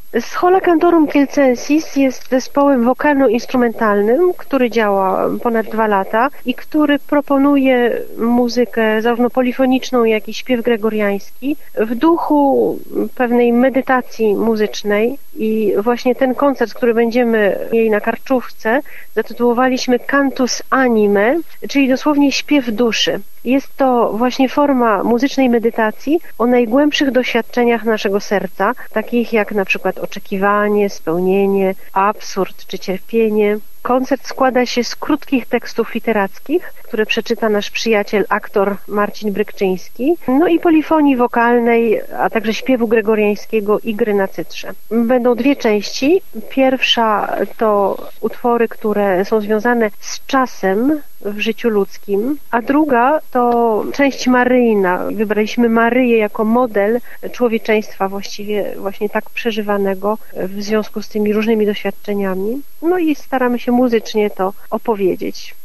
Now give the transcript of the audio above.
Schola Cantorum Kielcensis jest zespołem wokalno-instrumentalnym, który działa ponad 2 lata i który proponuje muzykę zarówno polifoniczną, jak i śpiew gregoriański w duchu pewnej medytacji muzycznej. I właśnie ten koncert, który będziemy mieli na Karczówce, zatytułowaliśmy Cantus Anime, czyli dosłownie śpiew duszy. Jest to właśnie forma muzycznej medytacji o najgłębszych doświadczeniach naszego serca, takich jak na przykład oczekiwanie, spełnienie, absurd czy cierpienie. Koncert składa się z krótkich tekstów literackich, które przeczyta nasz przyjaciel, aktor Marcin Brykczyński, no i polifonii wokalnej, a także śpiewu gregoriańskiego i gry na cytrze. Będą 2 części. Pierwsza to utwory, które są związane z czasem w życiu ludzkim, a druga to część maryjna. Wybraliśmy Maryję jako model człowieczeństwa właściwie właśnie tak przeżywanego w związku z tymi różnymi doświadczeniami. No i staramy się muzycznie to opowiedzieć.